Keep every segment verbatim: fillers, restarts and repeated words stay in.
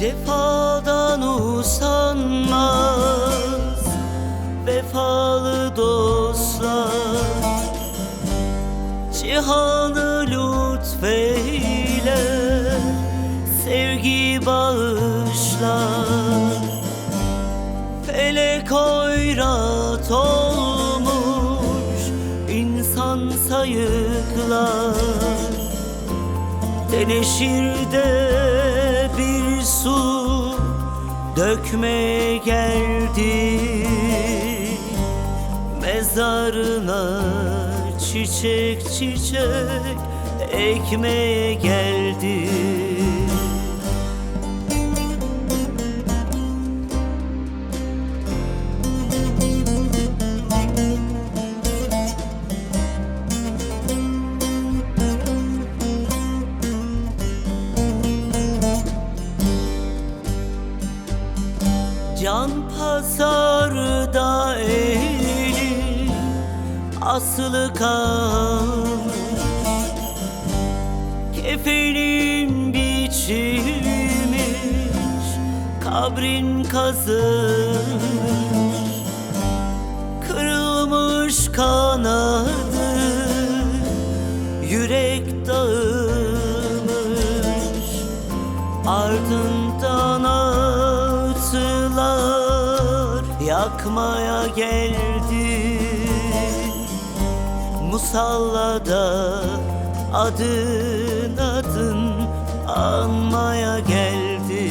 Cefadan usanmaz vefalı dostlar, cihanı lütfeyle sevgi bağışlar. Felek oyrat olmuş insan sayıklar, teneşirde bir su dökmeye geldi, mezarına çiçek çiçek ekmeye geldi. Can pazarda eli asılı kalmış, kefenin biçilmiş, kabrin kazılmış, kırılmış kanadı, yürek dağılmış, ardından ağıtlar yakmaya geldi. Musallada adın adın anmaya geldi.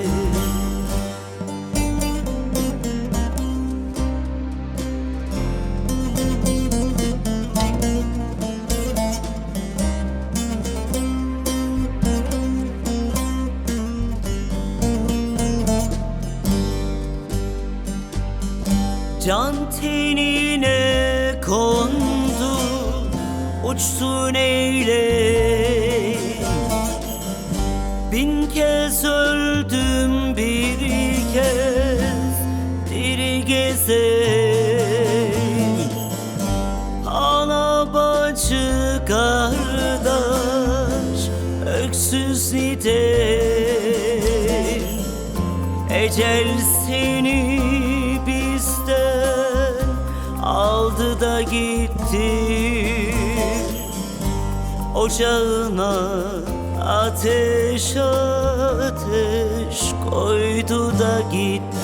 Can tenine kondu, uçsun eyley. Bin kez öldüm, bir kez diri gezeyim. Ana bacı kardeş öksüz nideyim. Ecel seni bizden aldı da gitti, ocağına ateş ateş koydu da gitti.